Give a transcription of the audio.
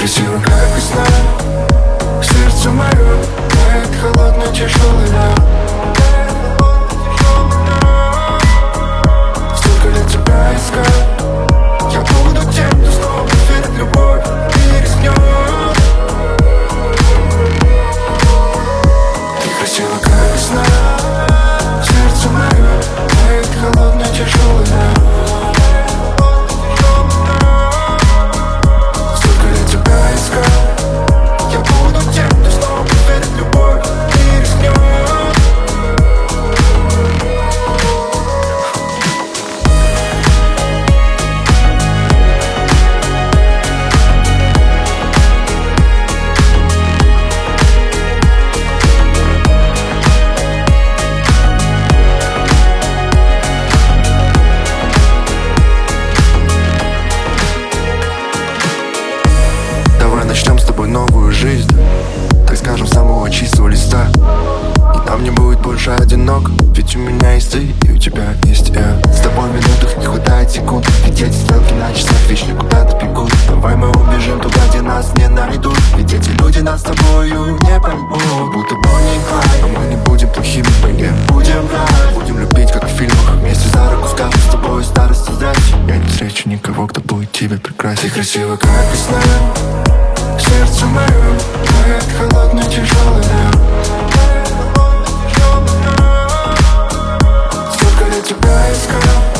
красива, как весна. Сердце мое тает холодный тяжелый лед. Столько лет тебя искал. Я буду тем, кто снова верит в любовь и рискнет. Ты красива, как весна. Сердце мое тает холодный тяжелый лед. Столько лет тебя искал. Я буду тем, кто снова верит в любовь и рискнет. Начнем с тобой новую жизнь, так скажем, с самого чистого листа. И нам не будет больше одинок, ведь у меня есть ты, и у тебя есть я. С тобой в минутах не хватает секунд, ведь эти стрелки на часах вечно куда-то бегут. Давай мы убежим туда, где нас не найдут, ведь эти люди нас с тобою не поймут. Будто Бонни и Клайд, но мы не будем плохими, мы будем рай. Будем любить, как в фильмах, вместе за руку скажем с тобой старость и здрасте. Я не встречу никого, кто будет тебе прекрасен. Ты красива, как весна. Сердце мое тает холодный тяжелый лед. Столько лет тебя искал.